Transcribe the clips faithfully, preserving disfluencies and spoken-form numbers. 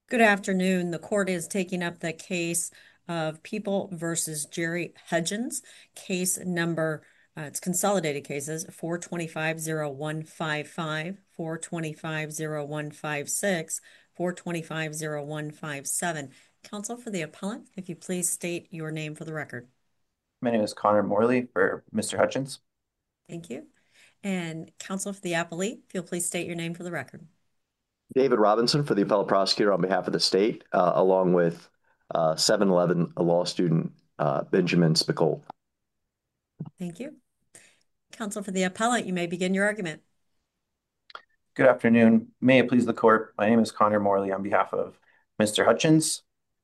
Good afternoon. The court is taking up the case of People versus Jerry Hudgens, case number, uh, it's consolidated cases, four twenty-five oh one five five, four twenty-five oh one five six, four twenty-five oh one five seven. Counsel for the appellant, if you please state your name for the record. My name is Connor Morley for Mister Hutchins. Thank you. And counsel for the appellee, if you'll please state your name for the record. David Robinson for the appellate prosecutor on behalf of the state, uh, along with uh, seven eleven law student uh, Benjamin Spicol. Thank you. Counsel for the appellant, you may begin your argument. Good afternoon. May it please the court. My name is Connor Morley on behalf of Mister Hutchins.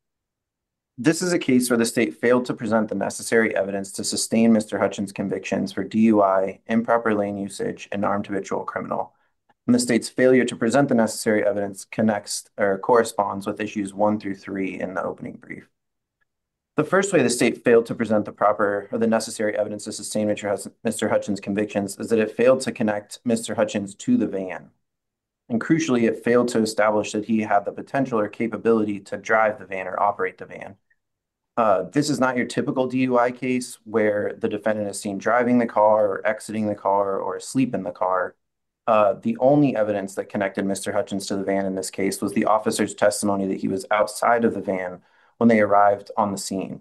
This is a case where the state failed to present the necessary evidence to sustain Mister Hutchins' convictions for D U I, improper lane usage, and armed habitual criminal. And the state's failure to present the necessary evidence connects or corresponds with issues one through three in the opening brief. The first way the state failed to present the proper or the necessary evidence to sustain Mister Hutchins' convictions is that it failed to connect Mister Hutchins to the van. And crucially, it failed to establish that he had the potential or capability to drive the van or operate the van. Uh, this is not your typical D U I case where the defendant is seen driving the car or exiting the car or asleep in the car. Uh, the only evidence that connected Mister Hutchins to the van in this case was the officer's testimony that he was outside of the van when they arrived on the scene.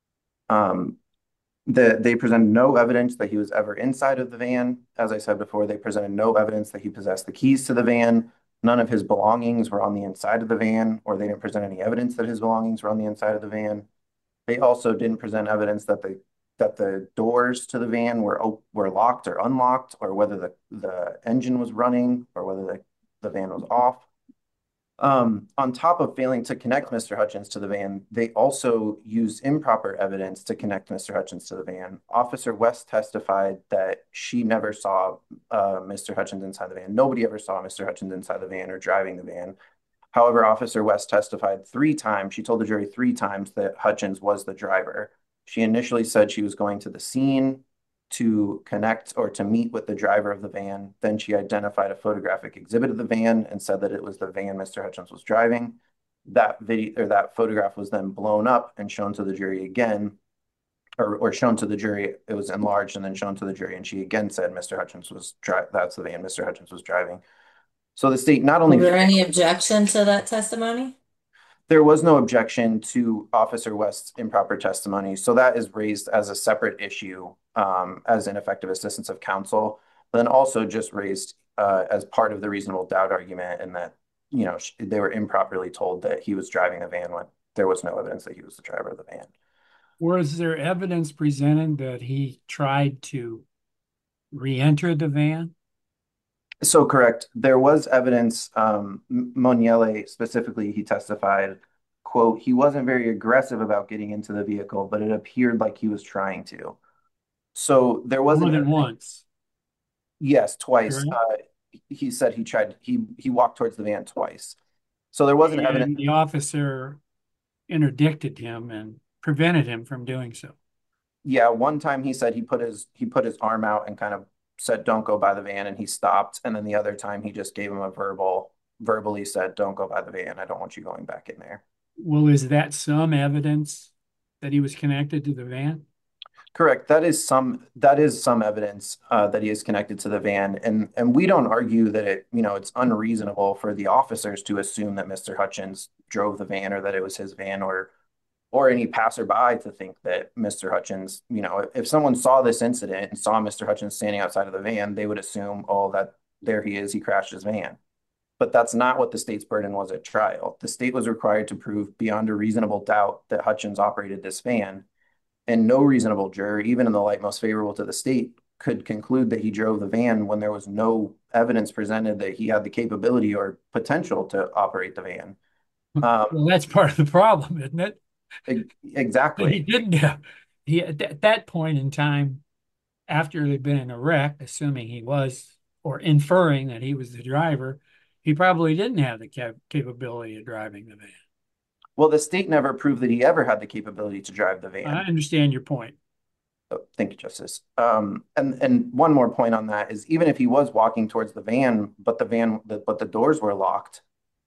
Um, the, they presented no evidence that he was ever inside of the van. As I said before, they presented no evidence that he possessed the keys to the van. None of his belongings were on the inside of the van, or they didn't present any evidence that his belongings were on the inside of the van. They also didn't present evidence that the that the doors to the van were were locked or unlocked, or whether the, the engine was running, or whether the, the van was off. Um, on top of failing to connect Mister Hutchins to the van, they also used improper evidence to connect Mister Hutchins to the van. Officer West testified that she never saw uh, Mister Hutchins inside the van. Nobody ever saw Mister Hutchins inside the van or driving the van. However, Officer West testified three times. She told the jury three times that Hutchins was the driver. She initially said she was going to the scene to connect or to meet with the driver of the van. Then she identified a photographic exhibit of the van and said that it was the van Mister Hutchins was driving. That video or that photograph was then blown up and shown to the jury again, or, or shown to the jury. It was enlarged and then shown to the jury. And she again said Mister Hutchins was dri- that's the van Mister Hutchins was driving. So the state not Was only there any objection to that testimony? there was no objection to Officer West's improper testimony, so that is raised as a separate issue um, as ineffective assistance of counsel, but then also just raised uh, as part of the reasonable doubt argument, and that you know they were improperly told that he was driving the van when there was no evidence that he was the driver of the van. Was there evidence presented that he tried to re-enter the van? So correct. There was evidence, um, Moniele specifically, he testified, quote, he wasn't very aggressive about getting into the vehicle, but it appeared like he was trying to. So there More wasn't than evidence. once, Yes, twice. correct? Uh, he said he tried, he he walked towards the van twice. So there wasn't evidence. And the officer interdicted him and prevented him from doing so. Yeah, one time he said he put his he put his arm out and kind of said, "Don't go by the van," and he stopped. And then the other time he just gave him a verbal, verbally said, "Don't go by the van. I don't want you going back in there." Well, is that some evidence that he was connected to the van? Correct. That is some that is some evidence uh, that he is connected to the van, and and we don't argue that it you know it's unreasonable for the officers to assume that Mister Hutchins drove the van or that it was his van or or any passerby to think that Mister Hutchins, you know, if, if someone saw this incident and saw Mister Hutchins standing outside of the van, they would assume, oh, that there he is, he crashed his van. But that's not what the state's burden was at trial. The state was required to prove beyond a reasonable doubt that Hutchins operated this van, and no reasonable juror, even in the light most favorable to the state, could conclude that he drove the van when there was no evidence presented that he had the capability or potential to operate the van. Um, Well, that's part of the problem, isn't it? e- That he exactly. didn't have. He at that that point in time, after there'd been in a wreck, assuming he was, or inferring that he was the driver, he probably didn't have the cap capability of driving the van. Well, the state never proved that he ever had the capability to drive the I van. understand your point. Oh, thank you, Justice. Um, and and one more point on that is even if he was walking towards the van, but the van, the, but the doors were locked,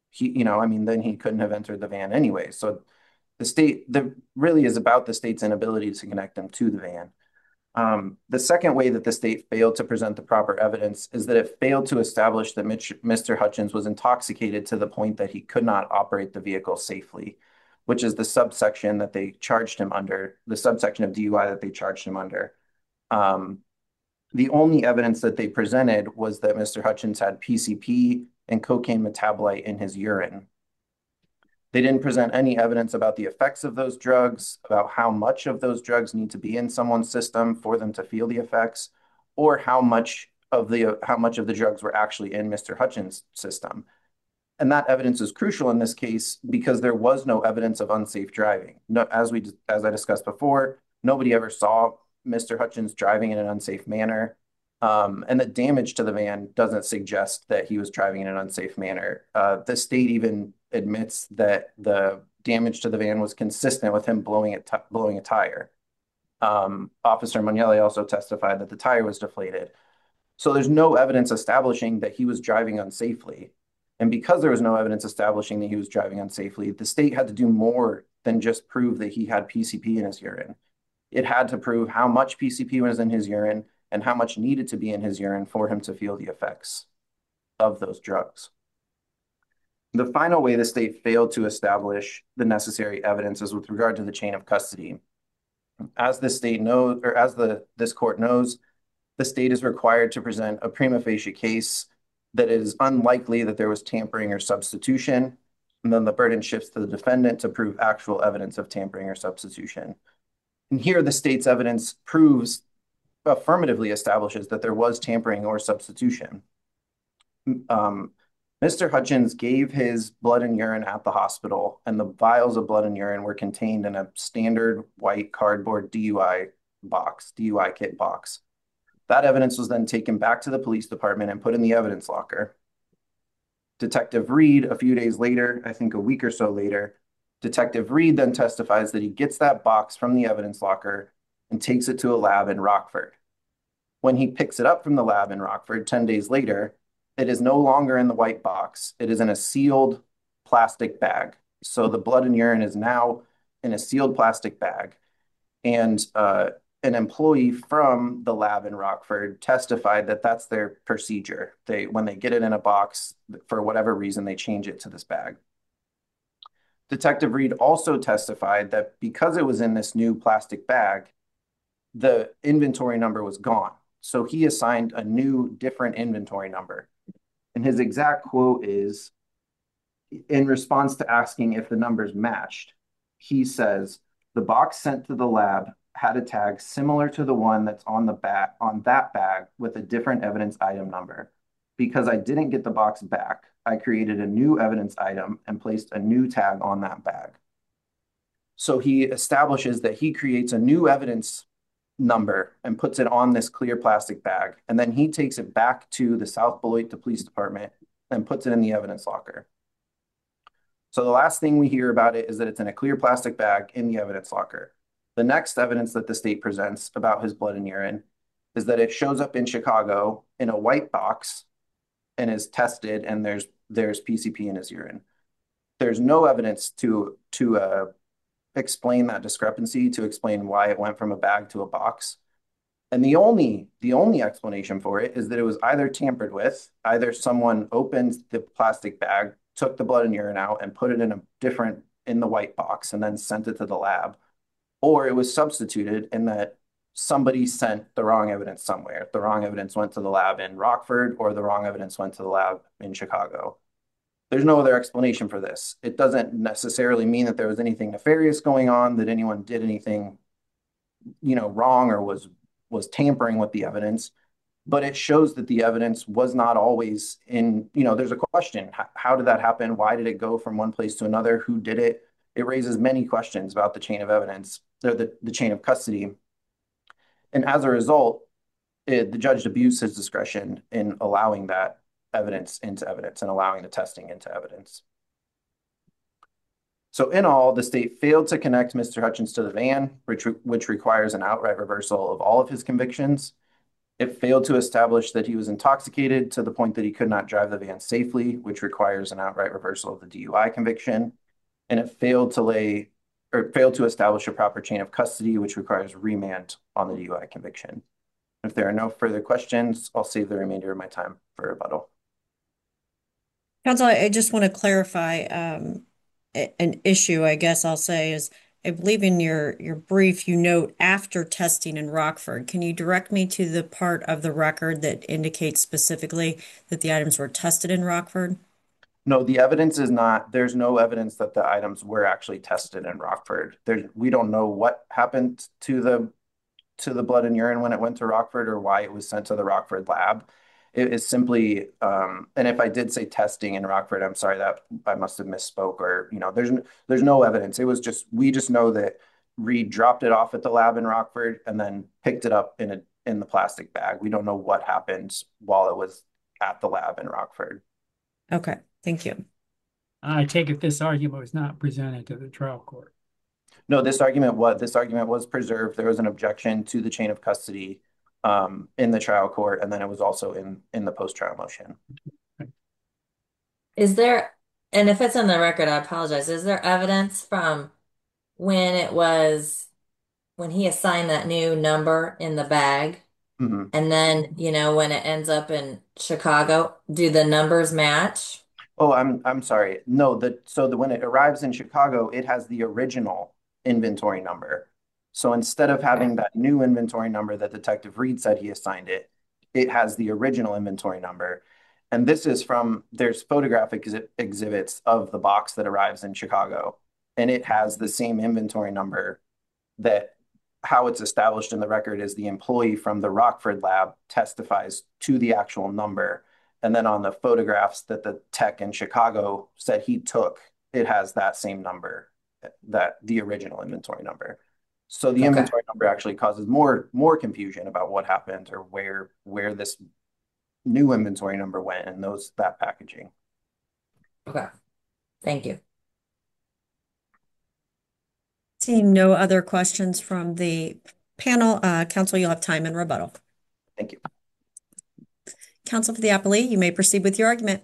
he, you know, I mean, then he couldn't have entered the van anyway. So the state, the really is about the state's inability to connect him to the van. Um, the second way that the state failed to present the proper evidence is that it failed to establish that Mitch, Mister Hutchins was intoxicated to the point that he could not operate the vehicle safely, which is the subsection that they charged him under, the subsection of D U I that they charged him under. Um, the only evidence that they presented was that Mister Hutchins had P C P and cocaine metabolite in his urine. They didn't present any evidence about the effects of those drugs, about how much of those drugs need to be in someone's system for them to feel the effects, or how much of the how much of the drugs were actually in Mister Hutchins' system. And that evidence is crucial in this case because there was no evidence of unsafe driving. No, as we as I discussed before, nobody ever saw Mister Hutchins driving in an unsafe manner. Um, and the damage to the van doesn't suggest that he was driving in an unsafe manner. Uh, the state even admits that the damage to the van was consistent with him blowing a, blowing a tire. Um, Officer Monelli also testified that the tire was deflated. So there's no evidence establishing that he was driving unsafely. And because there was no evidence establishing that he was driving unsafely, the state had to do more than just prove that he had P C P in his urine. It had to prove how much P C P was in his urine and how much needed to be in his urine for him to feel the effects of those drugs. The final way the state failed to establish the necessary evidence is with regard to the chain of custody. As the state knows, or as the this court knows, the state is required to present a prima facie case that it is unlikely that there was tampering or substitution, and then the burden shifts to the defendant to prove actual evidence of tampering or substitution. And here the state's evidence proves, affirmatively establishes that there was tampering or substitution. Um, Mister Hutchins gave his blood and urine at the hospital, and the vials of blood and urine were contained in a standard white cardboard D U I box, D U I kit box. That evidence was then taken back to the police department and put in the evidence locker. Detective Reed, a few days later, I think a week or so later, Detective Reed then testifies that he gets that box from the evidence locker and takes it to a lab in Rockford. When he picks it up from the lab in Rockford ten days later, it is no longer in the white box. It is in a sealed plastic bag. So the blood and urine is now in a sealed plastic bag. And uh, an employee from the lab in Rockford testified that that's their procedure. They, when they get it in a box, for whatever reason, they change it to this bag. Detective Reed also testified that because it was in this new plastic bag, the inventory number was gone. So he assigned a new, different inventory number. And his exact quote is, in response to asking if the numbers matched, he says, "The box sent to the lab had a tag similar to the one that's on the back on that bag with a different evidence item number. Because I didn't get the box back, I created a new evidence item and placed a new tag on that bag." So he establishes that he creates a new evidence number and puts it on this clear plastic bag. And then he takes it back to the South Beloit Police Department and puts it in the evidence locker. So the last thing we hear about it is that it's in a clear plastic bag in the evidence locker. The next evidence that the state presents about his blood and urine is that it shows up in Chicago in a white box and is tested, and there's there's P C P in his urine. There's no evidence to to uh, explain that discrepancy, to explain why it went from a bag to a box. And the only the only explanation for it is that it was either tampered with, either someone opened the plastic bag, took the blood and urine out and put it in a different, in the white box and then sent it to the lab, or it was substituted in that somebody sent the wrong evidence somewhere. The wrong evidence went to the lab in Rockford, or the wrong evidence went to the lab in Chicago. There's no other explanation for this. It doesn't necessarily mean that there was anything nefarious going on, that anyone did anything, you know, wrong or was was tampering with the evidence, but it shows that the evidence was not always in, you know, there's a question. How, how did that happen? Why did it go from one place to another? Who did it? It raises many questions about the chain of evidence, or the, the chain of custody. And as a result, it, the judge abused his discretion in allowing that evidence into evidence and allowing the testing into evidence. So in all, the state failed to connect Mister Hutchins to the van, which, which requires an outright reversal of all of his convictions. It failed to establish that he was intoxicated to the point that he could not drive the van safely, which requires an outright reversal of the D U I conviction. And it failed to lay or failed to establish a proper chain of custody, which requires remand on the D U I conviction. If there are no further questions, I'll save the remainder of my time for rebuttal. Counsel, I just want to clarify um, an issue, I guess I'll say, is I believe in your, your brief, you note after testing in Rockford. Can you direct me to the part of the record that indicates specifically that the items were tested in Rockford? No, the evidence is not, there's no evidence that the items were actually tested in Rockford. There, we don't know what happened to the to the blood and urine when it went to Rockford or why it was sent to the Rockford lab. It is simply, um, and if I did say testing in Rockford, I'm sorry that I must have misspoke or, you know, there's, there's no evidence. It was just, we just know that Reed dropped it off at the lab in Rockford and then picked it up in a, in the plastic bag. We don't know what happened while it was at the lab in Rockford. Okay, thank you. I take it this argument was not presented to the trial court. No, this argument what this argument was preserved. There was an objection to the chain of custody um, in the trial court, and then it was also in in the post-trial motion. Is there, and if it's on the record, I apologize. Is there evidence from when it was when he assigned that new number in the bag, Mm-hmm. and then, you know, when it ends up in Chicago, do the numbers match? Oh, I'm I'm sorry. No, the so the when it arrives in Chicago, it has the original inventory number. So instead of Okay. having that new inventory number that Detective Reed said he assigned it, it has the original inventory number. And this is from there's photographic exhi- exhibits of the box that arrives in Chicago, and it has the same inventory number that how it's established in the record is the employee from the Rockford lab testifies to the actual number. And then on the photographs that the tech in Chicago said he took, it has that same number, that the original inventory number. So the Okay. inventory number actually causes more more confusion about what happened or where where this new inventory number went and those that packaging. Okay. Thank you. Seeing no other questions from the panel, uh, counsel, you'll have time in rebuttal. Thank you. Counsel for the appellee, you may proceed with your argument.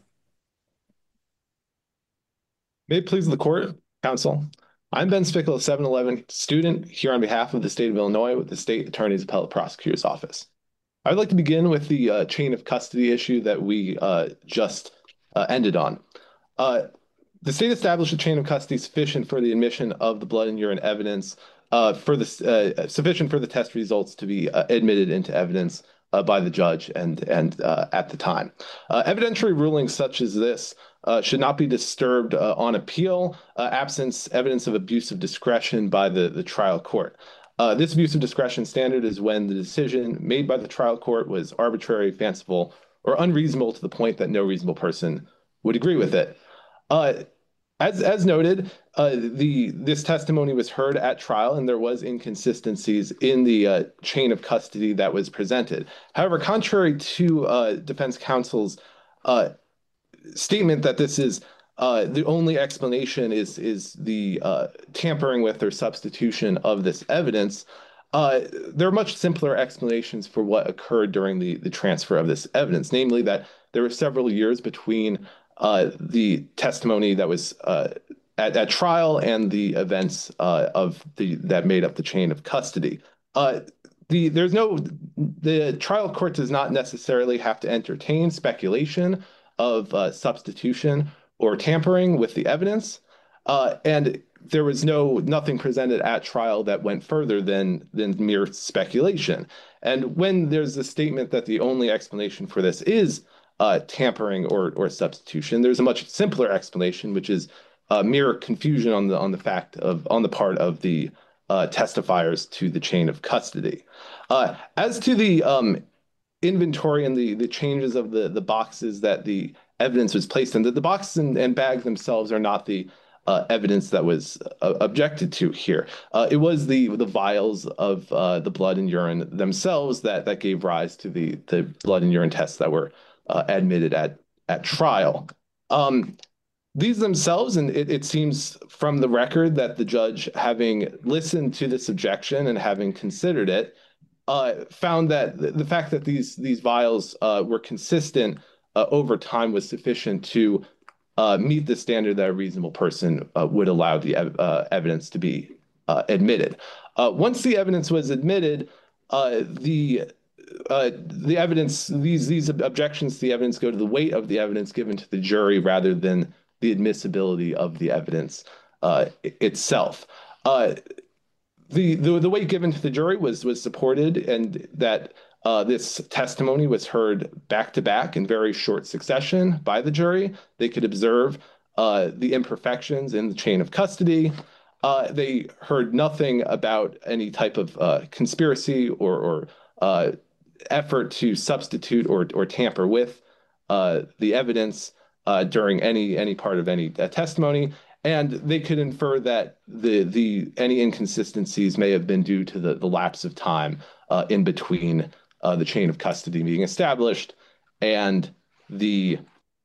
May it please the court, counsel. I'm Ben Spickle, a seven eleven student here on behalf of the state of Illinois with the state attorney's appellate prosecutor's office. I would like to begin with the uh, chain of custody issue that we uh, just uh, ended on. Uh, the state established a chain of custody sufficient for the admission of the blood and urine evidence, uh, for the uh, sufficient for the test results to be uh, admitted into evidence uh, by the judge and and uh, at the time. Uh, evidentiary rulings such as this uh, should not be disturbed uh, on appeal, uh, absence evidence of abuse of discretion by the the trial court. Uh, this abuse of discretion standard is when the decision made by the trial court was arbitrary, fanciful, or unreasonable to the point that no reasonable person would agree with it. Uh, as as noted, uh, the this testimony was heard at trial, and there was inconsistencies in the uh, chain of custody that was presented. However, contrary to uh, defense counsel's uh, statement that this is uh, the only explanation is is the uh, tampering with or substitution of this evidence. Uh, there are much simpler explanations for what occurred during the the transfer of this evidence, namely that there were several years between uh, the testimony that was uh, at, at trial and the events uh, of the that made up the chain of custody. Uh, the there's no the trial court does not necessarily have to entertain speculation of uh, substitution or tampering with the evidence, uh, and there was no nothing presented at trial that went further than than mere speculation. And when there's a statement that the only explanation for this is uh, tampering or or substitution, there's a much simpler explanation, which is uh, mere confusion on the on the fact of on the part of the uh, testifiers to the chain of custody. Uh, as to the um, inventory and the the changes of the the boxes that the evidence was placed in, that the boxes and, and bags themselves are not the uh, evidence that was uh, objected to here. Uh, it was the the vials of uh, the blood and urine themselves that that gave rise to the the blood and urine tests that were uh, admitted at at trial. Um, these themselves, and it, it seems from the record that the judge, having listened to this objection and having considered it, uh, found that the, the fact that these these vials uh, were consistent uh, over time was sufficient to uh, meet the standard that a reasonable person uh, would allow the ev uh, evidence to be uh, admitted. Uh, once the evidence was admitted, uh, the uh, the evidence these these objections to the evidence go to the weight of the evidence given to the jury rather than the admissibility of the evidence uh, itself. Uh, the, the the weight given to the jury was was supported, and that uh, this testimony was heard back to back in very short succession by the jury. They could observe uh, the imperfections in the chain of custody. Uh, they heard nothing about any type of uh, conspiracy or, or uh, effort to substitute or or tamper with uh, the evidence uh, during any any part of any uh, testimony. And they could infer that the the any inconsistencies may have been due to the, the lapse of time uh, in between uh, the chain of custody being established and the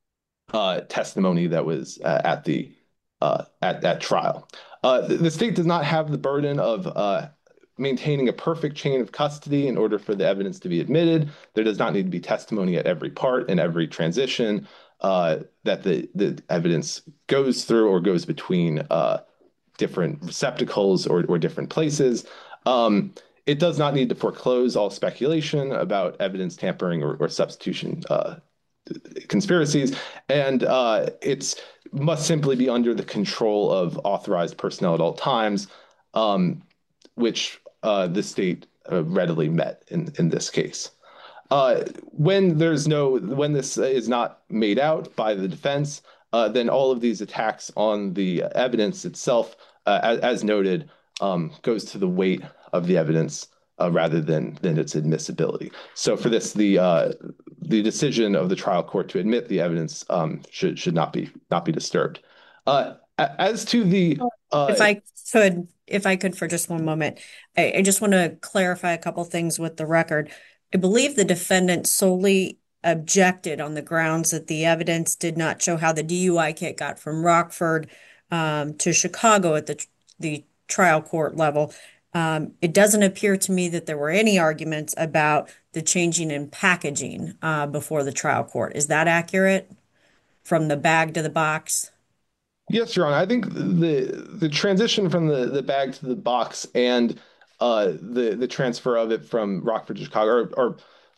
uh, testimony that was uh, at the uh, at that trial. Uh, the, the state does not have the burden of uh, maintaining a perfect chain of custody in order for the evidence to be admitted. There does not need to be testimony at every part and every transition uh, that the, the evidence goes through or goes between uh, different receptacles or, or different places. Um, it does not need to foreclose all speculation about evidence tampering or, or substitution uh, conspiracies, and uh, it's must simply be under the control of authorized personnel at all times, um, which uh, the state uh, readily met in, in this case. Uh, when there's no, when this is not made out by the defense, uh, then all of these attacks on the evidence itself, uh, as, as noted, um, goes to the weight of the evidence uh, rather than than its admissibility. So for this, the uh, the decision of the trial court to admit the evidence um, should should not be not be disturbed. Uh, as to the uh, if I could, if I could for just one moment, I, I just want to clarify a couple things with the record. I believe the defendant solely objected on the grounds that the evidence did not show how the D U I kit got from Rockford um, to Chicago at the the trial court level. Um, it doesn't appear to me that there were any arguments about the changing in packaging uh, before the trial court. Is that accurate? From the bag to the box? Yes, Your Honor. I think the the transition from the, the bag to the box and uh, the the transfer of it from Rockford to Chicago are, are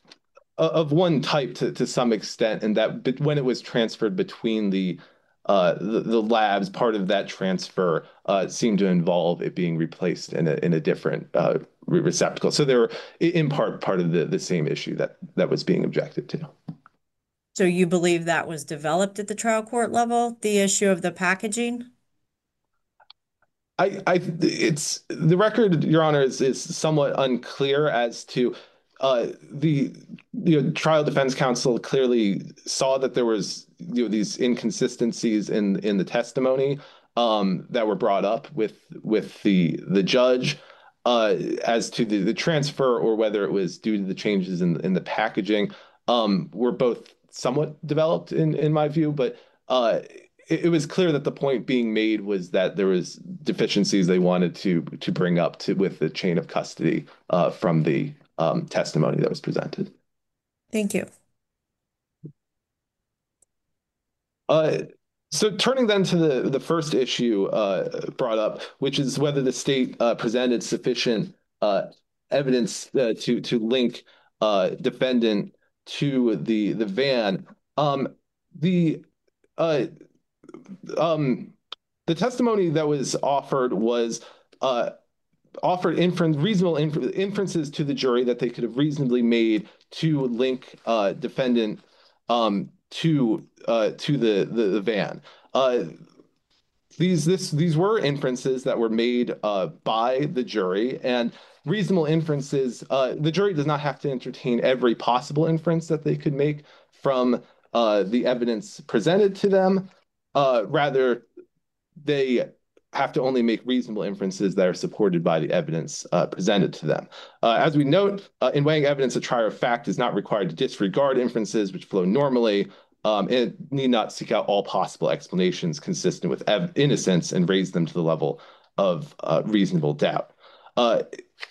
of one type to, to some extent, and that when it was transferred between the uh, the, the labs, part of that transfer uh, seemed to involve it being replaced in a in a different uh, receptacle. So they were in part part of the the same issue that that was being objected to. So you believe that was developed at the trial court level, the issue of the packaging? I, I, it's the record, Your Honor, is, is somewhat unclear as to uh, the you know, trial defense counsel clearly saw that there was you know these inconsistencies in in the testimony um, that were brought up with with the the judge uh, as to the, the transfer or whether it was due to the changes in in the packaging um, were both somewhat developed in in my view, but uh, it, it was clear that the point being made was that there was deficiencies they wanted to to bring up to with the chain of custody uh, from the um, testimony that was presented. Thank you. Uh, so turning then to the the first issue uh, brought up, which is whether the state uh, presented sufficient uh, evidence uh, to to link uh, defendant to the the van. Um, the uh, um, the testimony that was offered was uh, offered inference, reasonable infer inferences to the jury that they could have reasonably made to link uh, defendant um, to uh, to the the, the van. Uh, these this these were inferences that were made uh, by the jury, and reasonable inferences. Uh, the jury does not have to entertain every possible inference that they could make from uh, the evidence presented to them. Uh, rather, they have to only make reasonable inferences that are supported by the evidence uh, presented to them. Uh, as we note, uh, in weighing evidence, a trier of fact is not required to disregard inferences which flow normally, um, and need not seek out all possible explanations consistent with innocence and raise them to the level of uh, reasonable doubt. Uh,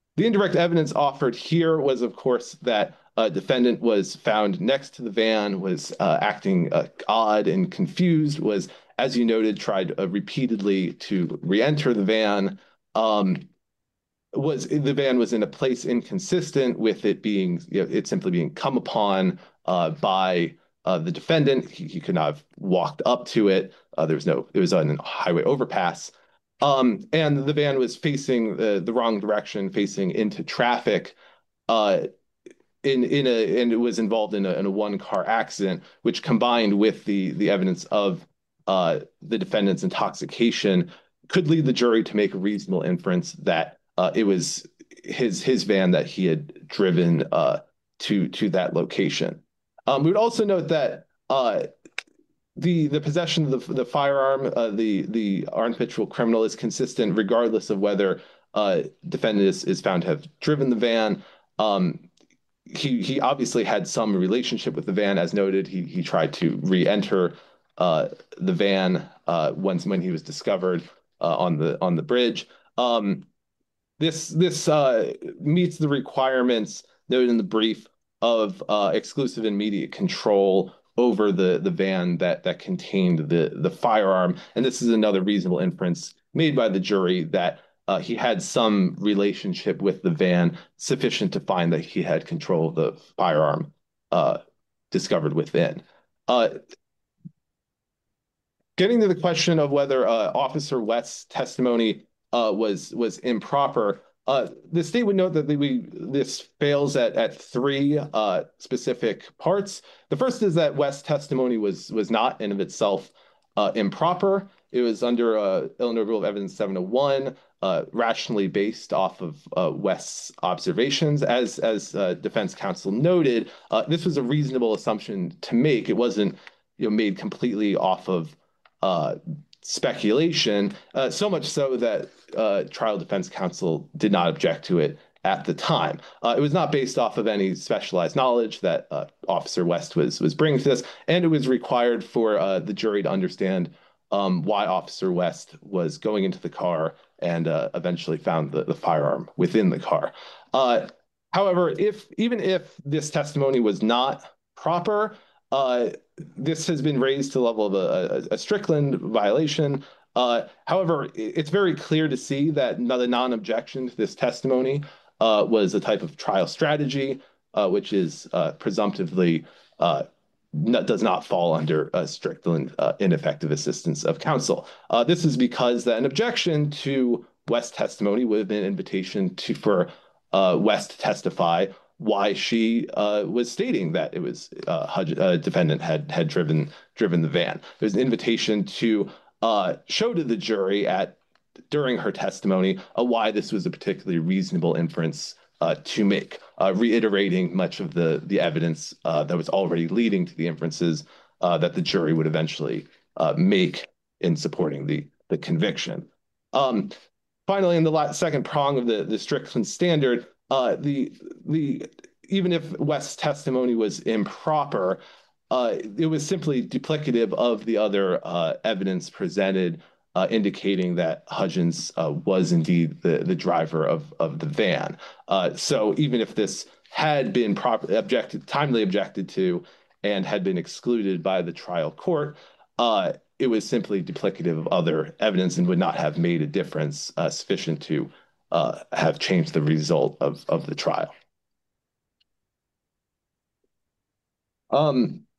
The indirect evidence offered here was, of course, that a defendant was found next to the van, was uh, acting uh, odd and confused, was, as you noted, tried uh, repeatedly to re-enter the van. Um, was the van was in a place inconsistent with it being, you know, it simply being come upon uh, by uh, the defendant. He, he could not have walked up to it. Uh, there was no, it was on a highway overpass. Um, and the van was facing the, the wrong direction, facing into traffic. Uh, in in a and it was involved in a, in a one car accident, which combined with the the evidence of uh, the defendant's intoxication could lead the jury to make a reasonable inference that uh, it was his his van that he had driven uh, to to that location. Um, we would also note that uh, the the possession of the the firearm, uh, the the armed habitual criminal is consistent regardless of whether uh, defendant is, is found to have driven the van. Um, he he obviously had some relationship with the van, as noted. He he tried to re-enter uh, the van uh, once when he was discovered uh, on the on the bridge. Um, this this uh, meets the requirements noted in the brief of uh, exclusive and immediate control over the the van that that contained the the firearm, and this is another reasonable inference made by the jury that uh, he had some relationship with the van sufficient to find that he had control of the firearm uh, discovered within. Uh, getting to the question of whether uh, Officer West's testimony uh, was was improper, uh, the state would note that we this fails at at three uh, specific parts. The first is that West's testimony was was not in of itself uh, improper. It was under uh, Illinois Rule of Evidence seven oh one, uh, rationally based off of uh, West's observations. As as uh, defense counsel noted, uh, this was a reasonable assumption to make. It wasn't, you know, made completely off of uh, speculation, uh, so much so that uh, trial defense counsel did not object to it at the time. Uh, it was not based off of any specialized knowledge that uh, Officer West was was bringing to this, and it was required for uh, the jury to understand um, why Officer West was going into the car and uh, eventually found the, the firearm within the car. Uh, however, if even if this testimony was not proper, uh, this has been raised to the level of a, a, a Strickland violation. Uh, however, it's very clear to see that the non-objection to this testimony uh, was a type of trial strategy, uh, which is uh, presumptively uh, not, does not fall under uh, Strickland uh, ineffective assistance of counsel. Uh, this is because that an objection to West's testimony would have been an invitation to for uh, West to testify why she uh, was stating that it was uh, Hudge, uh, defendant had had driven driven the van. There's an invitation to uh, show to the jury at during her testimony uh, why this was a particularly reasonable inference uh, to make, uh, reiterating much of the the evidence uh, that was already leading to the inferences uh, that the jury would eventually uh, make in supporting the the conviction. Um, finally, in the last, second prong of the the Strickland standard, uh, the the even if West's testimony was improper, uh, it was simply duplicative of the other uh, evidence presented, uh, indicating that Hudgens uh, was indeed the, the driver of, of the van. Uh, so even if this had been properly objected, timely objected to, and had been excluded by the trial court, uh, it was simply duplicative of other evidence and would not have made a difference uh, sufficient to uh, have changed the result of, of the trial. Um,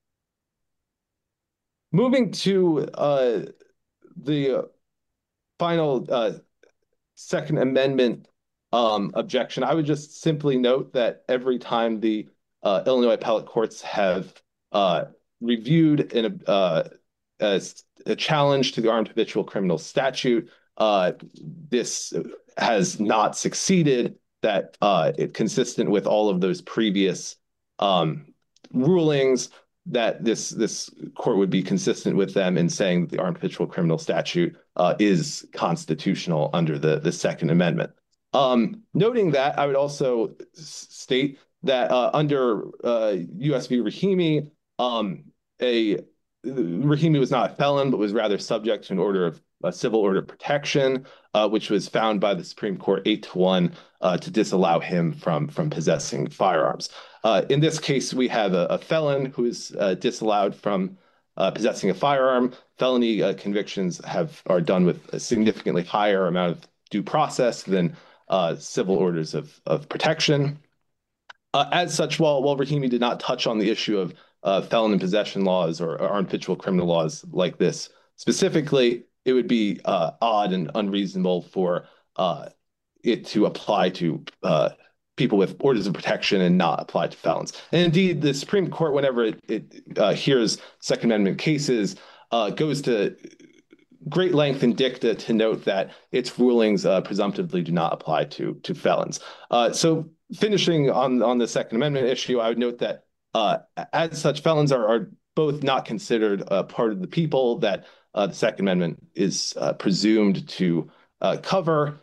moving to uh, the final uh, Second Amendment um, objection, I would just simply note that every time the uh, Illinois appellate courts have uh, reviewed an, uh, a, a challenge to the armed habitual criminal statute, uh, this has not succeeded, that uh, it consistent with all of those previous um, rulings, that this this court would be consistent with them in saying that the armed habitual criminal statute uh, is constitutional under the, the Second Amendment. Um, noting that, I would also state that uh, under uh, U S v. Rahimi, um, a Rahimi was not a felon, but was rather subject to an order of a civil order protection, uh, which was found by the Supreme Court eight to one uh, to disallow him from, from possessing firearms. Uh, in this case, we have a, a felon who is uh, disallowed from uh, possessing a firearm. Felony uh, convictions have are done with a significantly higher amount of due process than uh, civil orders of, of protection. Uh, as such, while, while Rahimi did not touch on the issue of uh, felon in possession laws or, or armed habitual criminal laws like this specifically, it would be uh, odd and unreasonable for uh, it to apply to uh, people with orders of protection and not apply to felons. And indeed, the Supreme Court, whenever it, it uh, hears Second Amendment cases, uh, goes to great length in dicta to note that its rulings uh, presumptively do not apply to to felons. Uh, so finishing on, on the Second Amendment issue, I would note that uh, as such, felons are, are both not considered a part of the people that uh, the Second Amendment is uh, presumed to uh, cover,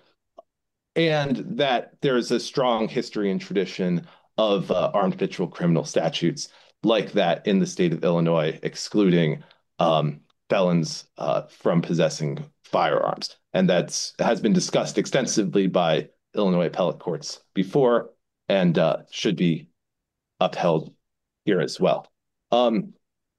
and that there is a strong history and tradition of uh, armed habitual criminal statutes like that in the state of Illinois, excluding um, felons uh, from possessing firearms. And that has been discussed extensively by Illinois appellate courts before and uh, should be upheld here as well. Um,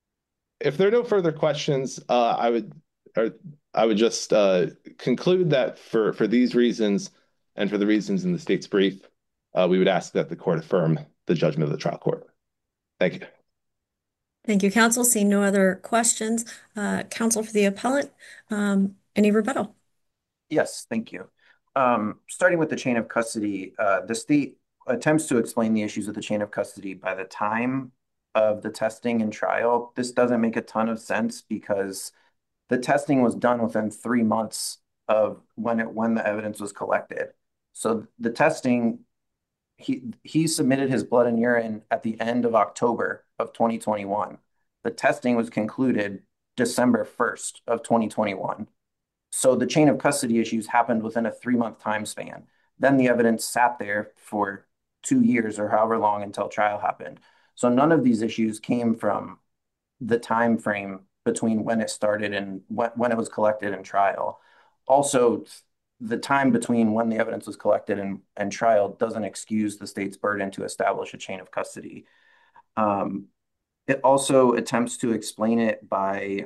if there are no further questions, uh, I would or I would just uh, conclude that for, for these reasons and for the reasons in the state's brief, uh, we would ask that the court affirm the judgment of the trial court. Thank you. Thank you, counsel. Seeing no other questions, uh, counsel for the appellant, um, any rebuttal? Yes, thank you. Um, starting with the chain of custody, uh, the state attempts to explain the issues of the chain of custody by the time of the testing and trial. This doesn't make a ton of sense because the testing was done within three months of when it when the evidence was collected. So the testing, he he submitted his blood and urine at the end of October of twenty twenty-one. The testing was concluded December first of twenty twenty-one. So the chain of custody issues happened within a three-month time span. Then the evidence sat there for two years or however long until trial happened. So none of these issues came from the time frame between when it started and when, when it was collected and trial. Also, the time between when the evidence was collected and, and trial doesn't excuse the state's burden to establish a chain of custody. Um, it also attempts to explain it by,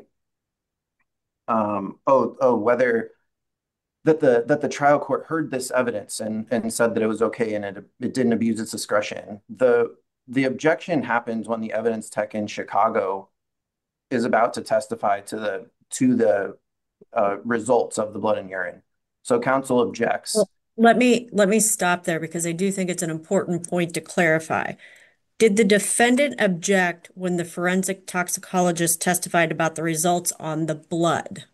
um, oh, oh, whether that the that the trial court heard this evidence and, and said that it was okay and it, it didn't abuse its discretion. The, the objection happens when the evidence tech in Chicago is about to testify to the to the uh, results of the blood and urine. So counsel objects. Well, let me let me stop there because I do think it's an important point to clarify. Did the defendant object when the forensic toxicologist testified about the results on the blood?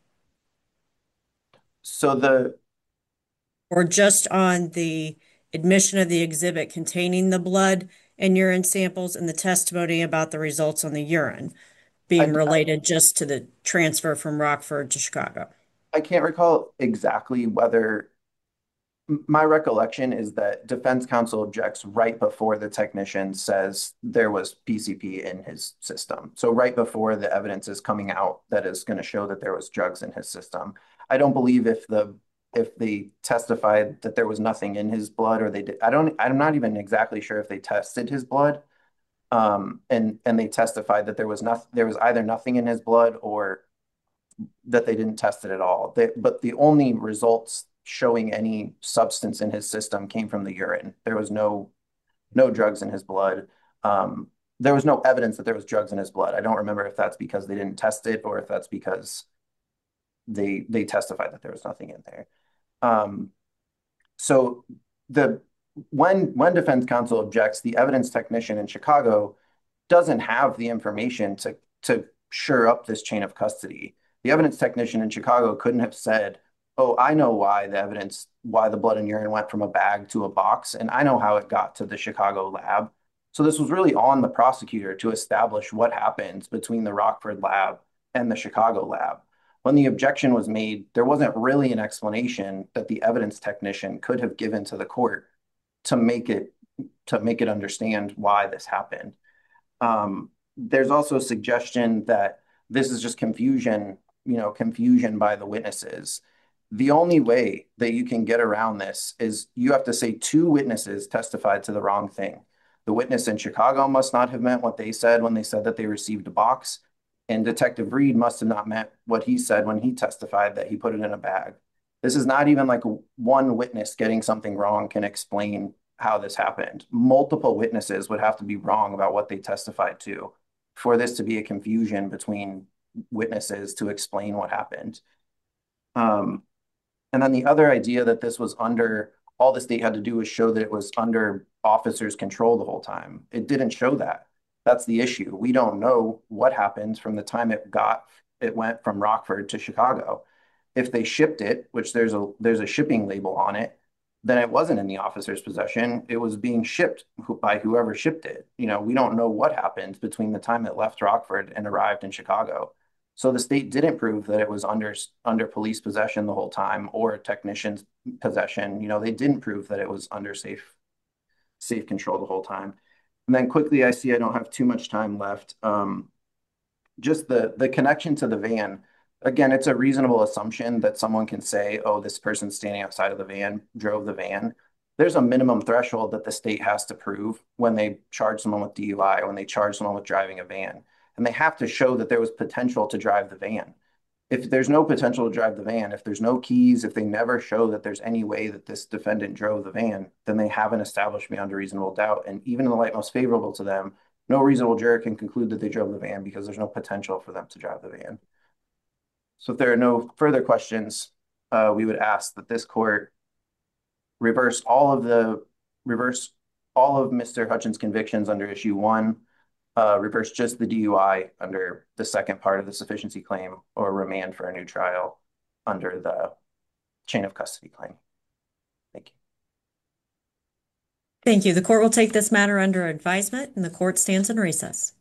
So the Or just on the admission of the exhibit containing the blood and urine samples and the testimony about the results on the urine being I, related just to the transfer from Rockford to Chicago? I can't recall exactly whether my recollection is that defense counsel objects right before the technician says there was P C P in his system. So right before the evidence is coming out that is going to show that there was drugs in his system. I don't believe if the if they testified that there was nothing in his blood or they did, I don't, I'm not even exactly sure if they tested his blood. Um, and, and they testified that there was nothing, there was either nothing in his blood or that they didn't test it at all. They, but the only results showing any substance in his system came from the urine. There was no, no drugs in his blood. Um, there was no evidence that there was drugs in his blood. I don't remember if that's because they didn't test it or if that's because they, they testified that there was nothing in there. Um, so the when when defense counsel objects, the evidence technician in Chicago doesn't have the information to to shore up this chain of custody. The evidence technician in Chicago couldn't have said, "Oh, I know why the evidence, why the blood and urine went from a bag to a box, and I know how it got to the Chicago lab." So this was really on the prosecutor to establish what happens between the Rockford lab and the Chicago lab. When the objection was made, there wasn't really an explanation that the evidence technician could have given to the court to make it to make it understand why this happened. Um, there's also a suggestion that this is just confusion you know, confusion by the witnesses. The only way that you can get around this is you have to say two witnesses testified to the wrong thing. The witness in Chicago must not have meant what they said when they said that they received a box, and Detective Reed must have not meant what he said when he testified that he put it in a bag. This is not even like one witness getting something wrong can explain how this happened. Multiple witnesses would have to be wrong about what they testified to for this to be a confusion between witnesses to explain what happened. Um, and then the other idea that this was under, all the state had to do was show that it was under officers' control the whole time. It didn't show that. That's the issue. We don't know what happened from the time it got, it went from Rockford to Chicago. If they shipped it, which there's a there's a shipping label on it, then it wasn't in the officer's possession. It was being shipped by whoever shipped it. You know, we don't know what happened between the time it left Rockford and arrived in Chicago. So the state didn't prove that it was under under police possession the whole time or a technician's possession. You know, they didn't prove that it was under safe safe control the whole time. And then quickly, I see I don't have too much time left. Um, just the the connection to the van. Again, it's a reasonable assumption that someone can say, oh, this person standing outside of the van drove the van. There's a minimum threshold that the state has to prove when they charge someone with D U I, when they charge someone with driving a van. And they have to show that there was potential to drive the van. If there's no potential to drive the van, if there's no keys, if they never show that there's any way that this defendant drove the van, then they haven't established beyond a reasonable doubt. And even in the light most favorable to them, no reasonable juror can conclude that they drove the van because there's no potential for them to drive the van. So if there are no further questions, uh, we would ask that this court reverse all of the reverse all of Mister Hutchins' convictions under issue one, uh, reverse just the D U I under the second part of the sufficiency claim, or remand for a new trial under the chain of custody claim. Thank you. Thank you. The court will take this matter under advisement, and the court stands in recess.